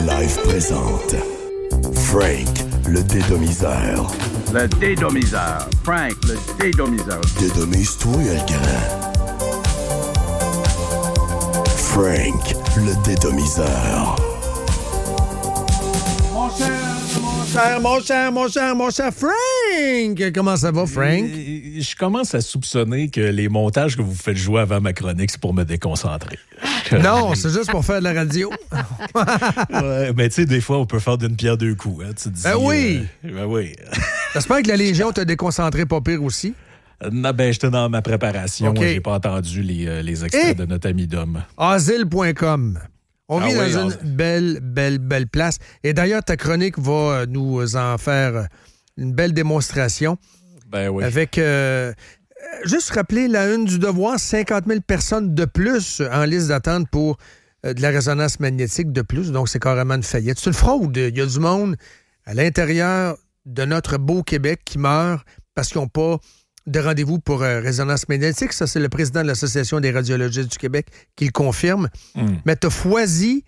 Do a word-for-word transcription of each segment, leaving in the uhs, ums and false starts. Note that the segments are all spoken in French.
Live présente Frank, le dédomiseur. Le dédomiseur. Frank, le dédomiseur. Dédomise-toi, le grand. Frank, le dédomiseur. Mon cher, mon cher, mon cher, mon cher, mon cher Frank! Comment ça va, Frank? Euh, Je commence à soupçonner que les montages que vous faites jouer avant ma chronique, c'est pour me déconcentrer. Non, c'est juste pour faire de la radio. Ouais, mais tu sais, des fois, on peut faire d'une pierre deux coups. Hein, tu te dis, Ben oui! euh, ben oui. J'espère que la Légion t'a déconcentré pas pire aussi. Non, ben, j'étais dans ma préparation. OK. J'ai pas entendu les, euh, les extraits Et- de notre ami Dom. asile point com. On Ah vit oui, dans une Asile. belle, belle, belle place. Et d'ailleurs, ta chronique va euh, nous en faire euh, une belle démonstration. Ben oui. Avec, euh, juste rappeler la une du Devoir, cinquante mille personnes de plus en liste d'attente pour euh, de la résonance magnétique de plus. Donc, c'est carrément une faillite. C'est une fraude. Il y a du monde à l'intérieur de notre beau Québec qui meurt parce qu'ils n'ont pas de rendez-vous pour euh, résonance magnétique. Ça, c'est le président de l'Association des radiologistes du Québec qui le confirme. Mm. Mais t'as Foisy,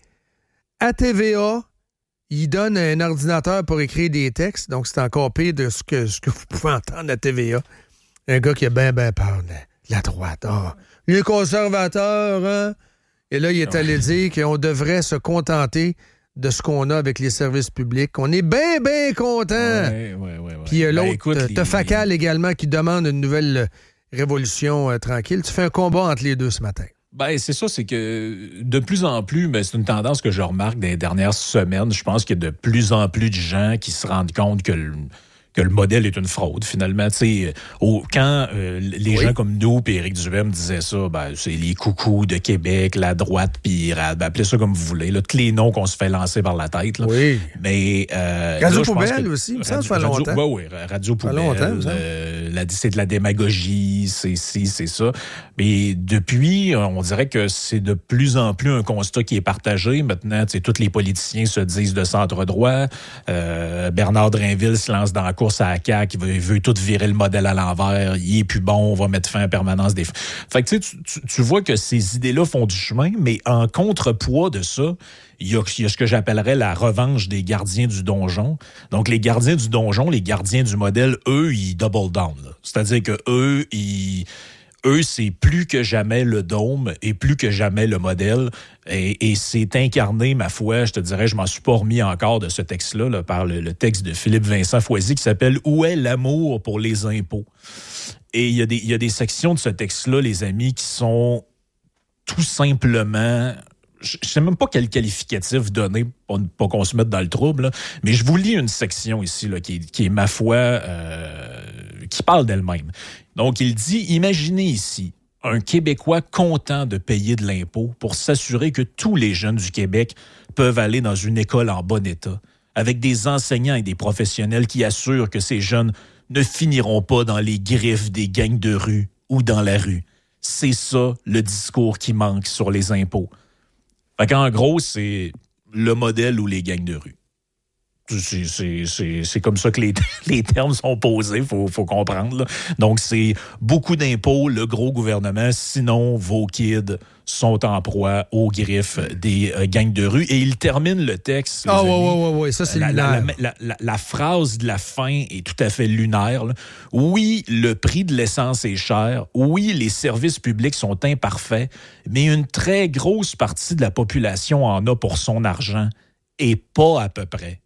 à T V A, il donne un ordinateur pour écrire des textes. Donc, c'est encore pire de ce que, ce que vous pouvez entendre à T V A. Un gars qui a bien, bien peur de la droite. Ah, les conservateurs, hein? Et là, il est allé dire qu'on devrait se contenter de ce qu'on a avec les services publics. On est bien, bien content. Ouais, ouais, ouais, ouais. Puis euh, Ben, l'autre, écoute, euh, les- t'as Facal également qui demande une nouvelle euh, révolution euh, tranquille. Tu fais un combat entre les deux ce matin. Ben, c'est ça, c'est que de plus en plus, ben, c'est une tendance que je remarque dans les dernières semaines. Je pense qu'il y a de plus en plus de gens qui se rendent compte que le, que le modèle est une fraude, finalement. Tu sais, au- quand euh, les Oui. gens comme nous et Éric Duhem disaient ça, ben, c'est les coucous de Québec, la droite pirate, ben, appelez ça comme vous voulez, là, tous les noms qu'on se fait lancer par la tête. Là. Oui. Mais, euh, Radio là, je pense Poubelle que- aussi, il me semble que Radio- ça fait longtemps. Radio, ouais, oui, Radio Ça fait Poubelle. longtemps, il me semble. euh, la- c'est de la démagogie, c'est ci, c'est ça. Mais depuis, on dirait que c'est de plus en plus un constat qui est partagé. Maintenant, tu sais, tous les politiciens se disent de centre-droit. Euh, Bernard Drinville se lance dans la course à la C A Q, il veut, il veut tout virer le modèle à l'envers. Il est plus bon, on va mettre fin à permanence des... Fait que tu, sais, tu, tu- tu vois que ces idées-là font du chemin, mais en contrepoids de ça, il y a, il y a ce que j'appellerais la revanche des gardiens du donjon. Donc, les gardiens du donjon, les gardiens du modèle, eux, ils double down. là. C'est-à-dire que eux, ils... Eux, c'est plus que jamais le dôme et plus que jamais le modèle. Et, et c'est incarné, ma foi, je te dirais, je m'en suis pas remis encore de ce texte-là, là, par le, le texte de Philippe-Vincent Foisy qui s'appelle « Où est l'amour pour les impôts? » Et il y a des, il y a des sections de ce texte-là, les amis, qui sont tout simplement... Je ne sais même pas quel qualificatif donner pour ne pas qu'on se mette dans le trouble, là, mais je vous lis une section ici là, qui, est, qui est, ma foi, euh, qui parle d'elle-même. Donc, il dit, imaginez ici un Québécois content de payer de l'impôt pour s'assurer que tous les jeunes du Québec peuvent aller dans une école en bon état, avec des enseignants et des professionnels qui assurent que ces jeunes ne finiront pas dans les griffes des gangs de rue ou dans la rue. C'est ça le discours qui manque sur les impôts. Fait qu'en gros, c'est le modèle ou les gangs de rue. C'est, c'est, c'est, c'est comme ça que les, les termes sont posés, il faut, faut comprendre. Là. Donc, c'est beaucoup d'impôts, le gros gouvernement, sinon vos kids sont en proie aux griffes des euh, gangs de rue. Et il termine le texte. Ah, les oui, amis, oui, oui, oui, ça, c'est la, la, lunaire. la, la, la phrase de la fin est tout à fait lunaire. Là. Oui, le prix de l'essence est cher. Oui, les services publics sont imparfaits. Mais une très grosse partie de la population en a pour son argent. Et pas à peu près.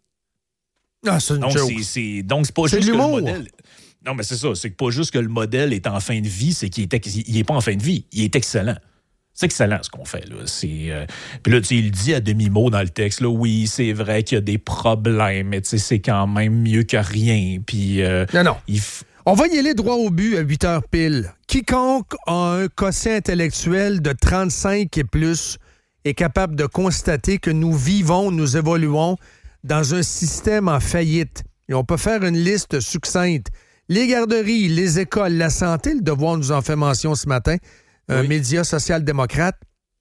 Ah, c'est une Donc, joke. c'est, c'est, donc, c'est pas C'est juste de que le l'humour. modèle... Non, mais c'est ça. C'est pas juste que le modèle est en fin de vie, c'est qu'il est, ex- il est pas en fin de vie. Il est excellent. C'est excellent ce qu'on fait, là. C'est, euh... Puis là, tu sais, il dit à demi-mot dans le texte, là, oui, c'est vrai qu'il y a des problèmes, mais tu sais, c'est quand même mieux que rien. Puis... euh, Non, non. il f... On va y aller droit au but à huit heures pile. Quiconque a un quotient intellectuel de trente-cinq et plus est capable de constater que nous vivons, nous évoluons dans un système en faillite. Et on peut faire une liste succincte. Les garderies, les écoles, la santé, le Devoir nous en fait mention ce matin, un Oui. média social-démocrate.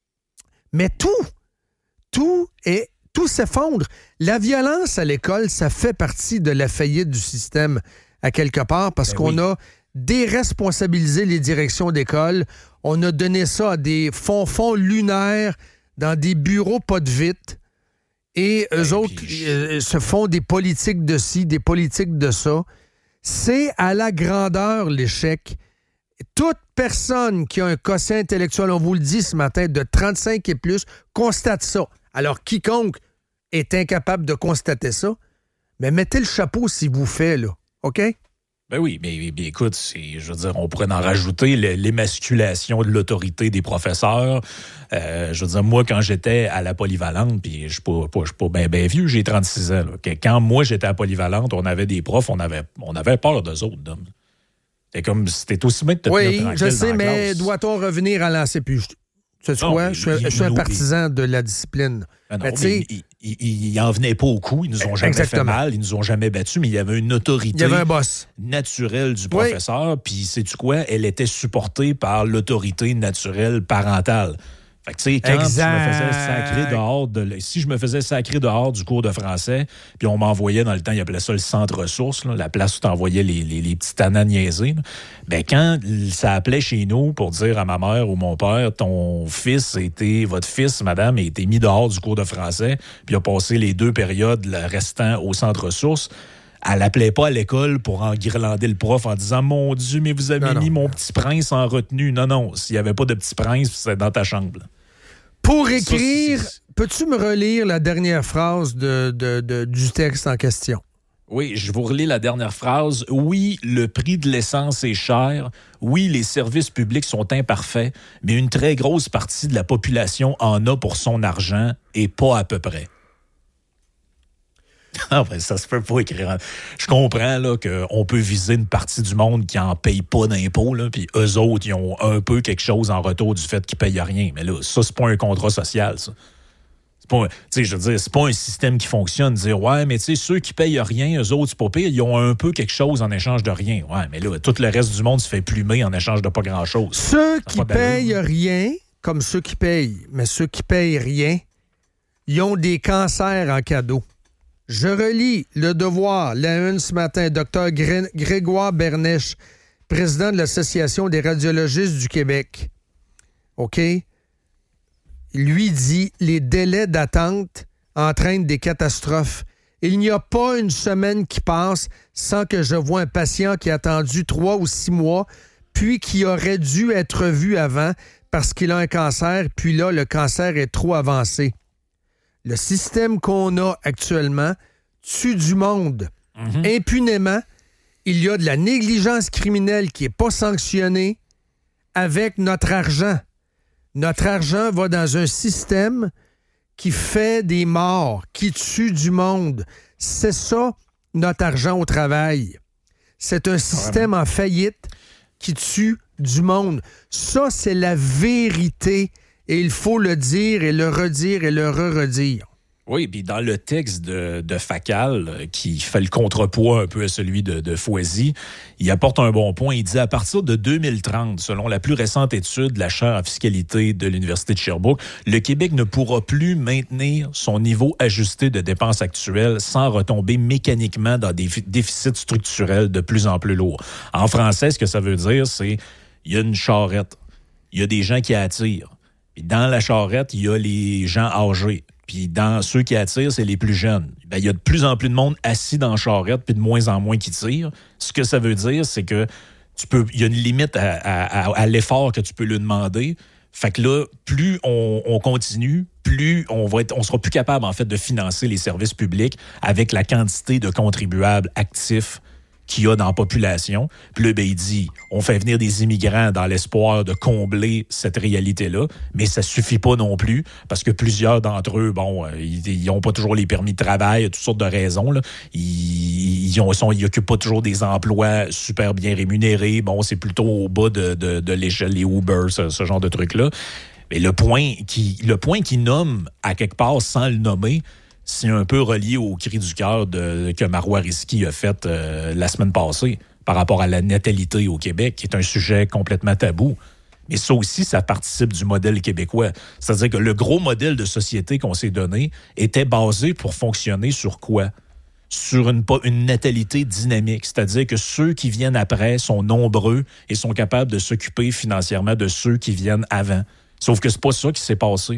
Mais tout, tout est, tout s'effondre. La violence à l'école, ça fait partie de la faillite du système à quelque part parce Ben qu'on oui. a déresponsabilisé les directions d'école. On a donné ça à des fonds-fonds lunaires dans des bureaux pas de vite. et eux Ben, autres puis... euh, se font des politiques de ci, des politiques de ça. C'est à la grandeur l'échec. Toute personne qui a un quotient intellectuel, on vous le dit ce matin, de trente-cinq et plus, constate ça. Alors, quiconque est incapable de constater ça, mais mettez le chapeau s'il vous fait, là. OK? Ben oui, mais, mais écoute, c'est, je veux dire, on pourrait en rajouter l'émasculation de l'autorité des professeurs. Euh, je veux dire, moi, quand j'étais à la polyvalente, puis je suis pas, pas, je suis pas bien ben vieux, j'ai trente-six ans. Là, quand moi, j'étais à la polyvalente, on avait des profs, on avait, on avait peur d'eux autres. Là. C'était comme, c'était aussi bien de te oui, tenir tranquille je sais, dans la mais classe. doit-on revenir à lancer plus? Tu sais quoi? Je suis, je suis un partisan de la discipline. Ah non, mais mais ils, ils, ils en venaient pas au coup, ils nous ont jamais Exactement. fait mal, ils nous ont jamais battus, mais il y avait une autorité Il y avait un boss. naturelle du professeur, puis sais-tu quoi? Elle était supportée par l'autorité naturelle parentale. Fait que tu sais, quand exact. je me faisais sacrer dehors, de, si je me faisais sacrer dehors du cours de français, puis on m'envoyait dans le temps, ils appelaient ça le centre ressources, là, la place où t'envoyais les, les, les petits tannants niaisés, là. Ben quand ça appelait chez nous pour dire à ma mère ou mon père, ton fils était, votre fils, madame, a été mis dehors du cours de français, puis a passé les deux périodes le restant au centre ressources, elle appelait pas à l'école pour enguirlander le prof en disant « Mon Dieu, mais vous avez non, mis non. mon petit prince en retenue. » Non, non, s'il n'y avait pas de petit prince, c'est dans ta chambre. Là. Pour écrire, Ça, c'est... peux-tu me relire la dernière phrase de, de, de, du texte en question? Oui, je vous relis la dernière phrase. Oui, le prix de l'essence est cher. Oui, les services publics sont imparfaits, mais une très grosse partie de la population en a pour son argent et pas à peu près. Ah ben ça se peut pas écrire. Je comprends là qu'on peut viser une partie du monde qui en paye pas d'impôts, là, puis eux autres, ils ont un peu quelque chose en retour du fait qu'ils payent rien. Mais là, ça, c'est pas un contrat social, ça. C'est pas, tu sais, je veux dire, c'est pas un système qui fonctionne. Dire, ouais, mais tu sais, ceux qui payent rien, eux autres, c'est pas pire, ils ont un peu quelque chose en échange de rien. Ouais, mais là, tout le reste du monde se fait plumer en échange de pas grand-chose. Ceux qui payent hein. rien, comme ceux qui payent, mais ceux qui payent rien, ils ont des cancers en cadeau. Je relis Le Devoir, la une ce matin, docteur Gré- Grégoire Bernèche, président de l'Association des radiologistes du Québec. OK? Lui dit « Les délais d'attente entraînent des catastrophes. Il n'y a pas une semaine qui passe sans que je voie un patient qui a attendu trois ou six mois, puis qui aurait dû être vu avant parce qu'il a un cancer, puis là, le cancer est trop avancé. » Le système qu'on a actuellement tue du monde. Mm-hmm. Impunément, il y a de la négligence criminelle qui n'est pas sanctionnée avec notre argent. Notre argent va dans un système qui fait des morts, qui tue du monde. C'est ça, notre argent au travail. C'est un système en faillite qui tue du monde. Ça, c'est la vérité. Et il faut le dire et le redire et le re-redire. Oui, puis dans le texte de, de Facal, qui fait le contrepoids un peu à celui de, de Foisy, il apporte un bon point. Il dit, à partir de deux mille trente, selon la plus récente étude de la chaire en fiscalité de l'Université de Sherbrooke, le Québec ne pourra plus maintenir son niveau ajusté de dépenses actuelles sans retomber mécaniquement dans des déficits structurels de plus en plus lourds. En français, ce que ça veut dire, c'est il y a une charrette, il y a des gens qui attirent. Puis dans la charrette, il y a les gens âgés. Puis dans ceux qui attirent, c'est les plus jeunes. Ben, il y a de plus en plus de monde assis dans la charrette, puis de moins en moins qui tire. Ce que ça veut dire, c'est que tu peux, il y a une limite à, à, à l'effort que tu peux lui demander. Fait que là, plus on, on continue, plus on va être, on sera plus capable en fait de financer les services publics avec la quantité de contribuables actifs qu'il y a dans la population. Puis là, ben, il dit, on fait venir des immigrants dans l'espoir de combler cette réalité-là, mais ça suffit pas non plus, parce que plusieurs d'entre eux, bon, ils n'ont pas toujours les permis de travail, toutes sortes de raisons, là. Ils, ils, ont, sont, ils occupent pas toujours des emplois super bien rémunérés. Bon, c'est plutôt au bas de, de, de l'échelle, les Uber, ce, ce genre de trucs-là. Mais le point qui, le point qui nomme, à quelque part, sans le nommer, c'est un peu relié au cri du cœur de, que Marois Risky a fait euh, la semaine passée par rapport à la natalité au Québec, qui est un sujet complètement tabou. Mais ça aussi, ça participe du modèle québécois. C'est-à-dire que le gros modèle de société qu'on s'est donné était basé pour fonctionner sur quoi? Sur une, une natalité dynamique. C'est-à-dire que ceux qui viennent après sont nombreux et sont capables de s'occuper financièrement de ceux qui viennent avant. Sauf que c'est pas ça qui s'est passé.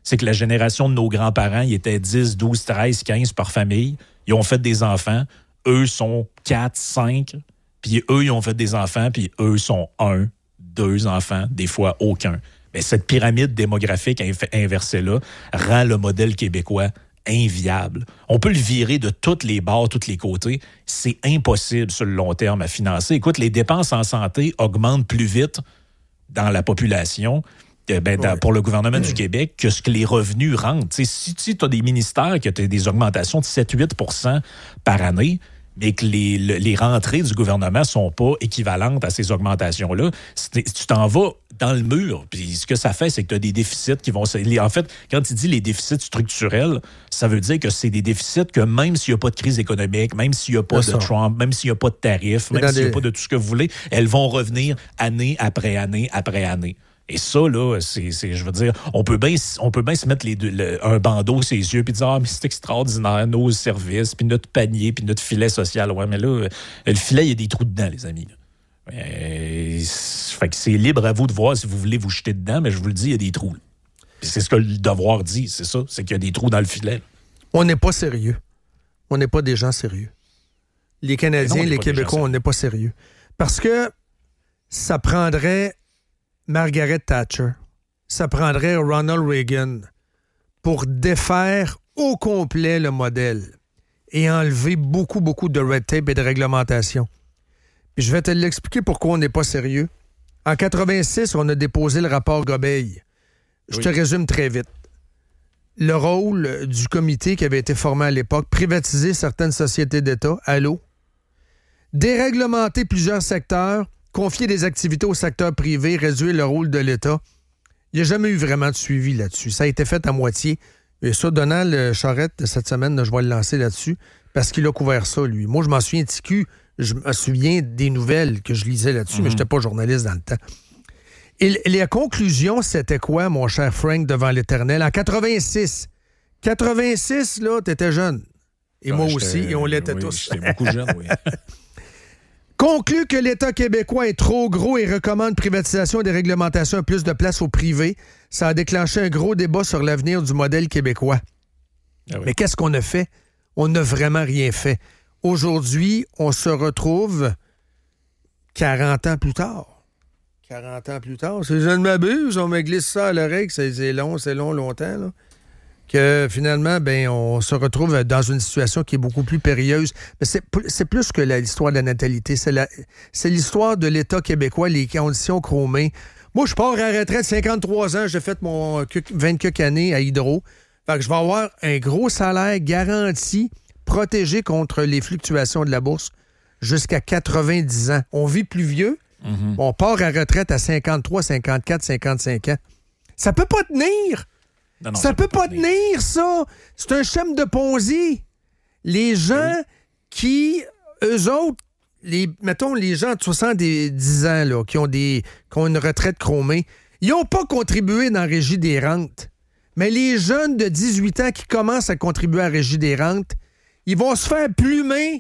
c'est que la génération de nos grands-parents, ils étaient dix, douze, treize, quinze par famille. Ils ont fait des enfants. Eux sont quatre, cinq. Puis eux, ils ont fait des enfants. Puis eux sont un, deux enfants, des fois aucun. Mais cette pyramide démographique inversée-là rend le modèle québécois inviable. On peut le virer de toutes les bords, tous les côtés. C'est impossible sur le long terme à financer. Écoute, les dépenses en santé augmentent plus vite dans la population euh, ben, dans, ouais. pour le gouvernement mmh. du Québec que ce que les revenus rentrent. T'sais, si si tu as des ministères qui ont des augmentations de sept à huit pour cent par année, mais que les, les rentrées du gouvernement ne sont pas équivalentes à ces augmentations-là, tu t'en vas dans le mur. Puis ce que ça fait, c'est que tu as des déficits qui vont... En fait, quand tu dis les déficits structurels, ça veut dire que c'est des déficits que même s'il n'y a pas de crise économique, même s'il n'y a pas de Trump, même s'il n'y a pas de tarifs, même s'il n'y a pas de tout ce que vous voulez, elles vont revenir année après année après année. Et ça, là, c'est, c'est je veux dire, on peut bien on peut bien se mettre les deux, le, un bandeau sur les yeux puis dire « Ah, mais c'est extraordinaire, nos services, puis notre panier, puis notre filet social. » Ouais, mais là, le filet, il y a des trous dedans, les amis. Et, fait que c'est libre à vous de voir si vous voulez vous jeter dedans, mais je vous le dis, il y a des trous. Puis c'est ce que le devoir dit, c'est ça, c'est qu'il y a des trous dans le filet. On n'est pas sérieux. On n'est pas des gens sérieux. Les Canadiens, non, les Québécois, on n'est pas sérieux. Parce que ça prendrait Margaret Thatcher, ça prendrait Ronald Reagan pour défaire au complet le modèle et enlever beaucoup, beaucoup de red tape et de réglementation. Puis je vais te l'expliquer pourquoi on n'est pas sérieux. En quatre-vingt-six, on a déposé le rapport Gobeil. Je oui. te résume très vite. Le rôle du comité qui avait été formé à l'époque, privatiser certaines sociétés d'État, allô, déréglementer plusieurs secteurs, confier des activités au secteur privé, réduire le rôle de l'État. Il n'y a jamais eu vraiment de suivi là-dessus. Ça a été fait à moitié. Et ça, Donald Charette, de cette semaine, je vais le lancer là-dessus, parce qu'il a couvert ça, lui. Moi, je m'en souviens, T Q, je me souviens des nouvelles que je lisais là-dessus, mm-hmm. mais je n'étais pas journaliste dans le temps. Et la conclusion, c'était quoi, mon cher Frank, devant l'Éternel? En quatre-vingt-six. quatre-vingt-six, là, t'étais jeune. Et non, moi aussi, et on l'était oui, tous. J'étais beaucoup jeune, oui. Conclut que l'État québécois est trop gros et recommande privatisation et déréglementation à plus de place au privé. Ça a déclenché un gros débat sur l'avenir du modèle québécois. Ah oui. Mais qu'est-ce qu'on a fait? On n'a vraiment rien fait. Aujourd'hui, on se retrouve quarante ans plus tard. quarante ans plus tard. Si je ne m'abuse, on me glisse ça à l'oreille, que c'est long, c'est long, longtemps, là. Que finalement, ben, on se retrouve dans une situation qui est beaucoup plus périlleuse. Mais c'est, c'est plus que la, l'histoire de la natalité. C'est, la, c'est l'histoire de l'État québécois, les conditions chromées. Moi, je pars à la retraite, cinquante-trois ans, j'ai fait mon vingt-quatre années à Hydro. Fait que je vais avoir un gros salaire garanti, protégé contre les fluctuations de la bourse jusqu'à quatre-vingt-dix ans. On vit plus vieux. Mm-hmm. On part à la retraite à cinquante-trois, cinquante-quatre, cinquante-cinq ans. Ça peut pas tenir! Non, non, ça, ça peut pas tenir. tenir, ça! C'est un schème de Ponzi. Les gens oui. qui, eux autres, les, mettons les gens de soixante-dix ans là, qui ont des qui ont une retraite chromée, ils n'ont pas contribué dans la Régie des rentes. Mais les jeunes de dix-huit ans qui commencent à contribuer à la Régie des rentes, ils vont se faire plumer.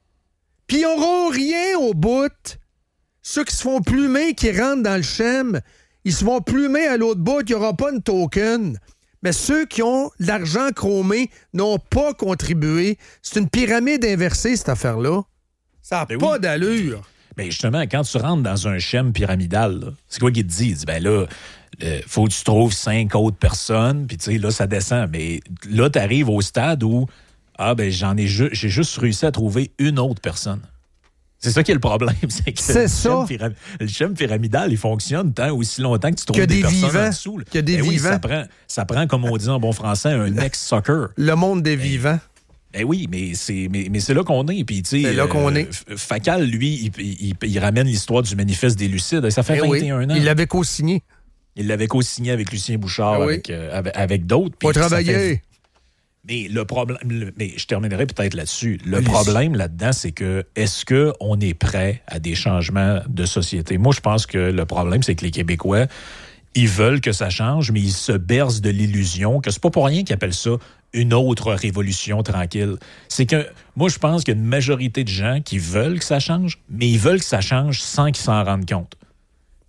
Puis ils n'auront rien au bout. Ceux qui se font plumer, qui rentrent dans le schème, ils se font plumer à l'autre bout, il n'y aura pas de token. Mais ceux qui ont l'argent chromé n'ont pas contribué. C'est une pyramide inversée, cette affaire-là. Ça n'a ben pas oui. d'allure. Mais justement, quand tu rentres dans un schème pyramidal, là, c'est quoi qu'il te dit? Il dit, ben là, euh, faut que tu trouves cinq autres personnes, puis tu sais, là, ça descend. Mais là, tu arrives au stade où, ah, ben j'en ai ju- j'ai juste réussi à trouver une autre personne. C'est ça qui est le problème. C'est que c'est le, ça. Schème pyram- le schème pyramidal, il fonctionne tant aussi longtemps que tu trouves que des, des personnes vivants. En dessous. Là. Que des ben vivants. Oui, ça prend, ça prend, comme on dit en bon français, un ex-sucker. Le monde des ben, vivants. Ben oui, mais c'est, mais, mais c'est là qu'on est. Puis, tu sais, c'est là qu'on est. Euh, Facal, lui, il, il, il ramène l'histoire du manifeste des Lucides. Ça fait ben vingt et un oui. ans. Il l'avait co-signé. Il l'avait co-signé avec Lucien Bouchard, ben oui. avec, euh, avec, avec d'autres. Pour travailler. Fait... Mais le problème, mais je terminerai peut-être là-dessus. Le Allez. problème là-dedans, c'est que est-ce qu'on est prêt à des changements de société? Moi, je pense que le problème, c'est que les Québécois, ils veulent que ça change, mais ils se bercent de l'illusion que c'est pas pour rien qu'ils appellent ça une autre révolution tranquille. C'est que moi, je pense qu'il y a une majorité de gens qui veulent que ça change, mais ils veulent que ça change sans qu'ils s'en rendent compte.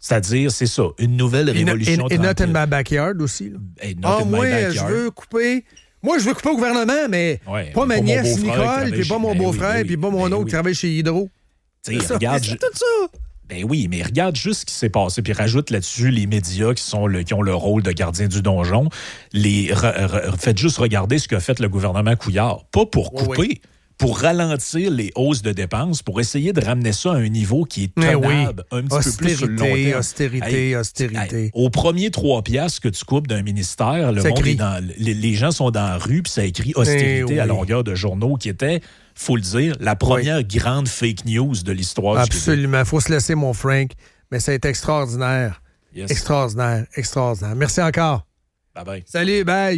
C'est-à-dire, c'est ça, une nouvelle révolution Et, et, et not in tranquille. my backyard aussi. Là. Et not Ah, in my moi, backyard. je veux couper... Moi, je veux couper au gouvernement, mais Ouais, pas ma pas mon nièce beau-frère qui Nicole, travaille puis chez- pas mon Ben oui, beau-frère, ben oui, puis pas mon ben oncle oui. qui travaille chez Hydro. T'sais, C'est ça, regarde, c'est je- tout ça. Ben oui, mais regarde juste ce qui s'est passé, puis rajoute là-dessus les médias qui sont le, qui ont le rôle de gardien du donjon. Les, re- re- faites juste regarder ce qu'a fait le gouvernement Couillard. Pas pour Oui, couper, oui. pour ralentir les hausses de dépenses, pour essayer de ramener ça à un niveau qui est Mais oui. tenable, un petit peu plus sur le long Austérité, terme. austérité, Hey, austérité. hey, aux premiers trois piastres que tu coupes d'un ministère, le Ça monde crie. est dans, les, les gens sont dans la rue, puis ça écrit austérité Eh à oui. longueur de journaux, qui était, faut le dire, la première grande fake news de l'histoire du Québec. Absolument. Il faut se laisser, mon Frank. Mais ça a été extraordinaire. Yes. Extraordinaire, extraordinaire. Merci encore. Bye bye. Salut, bye.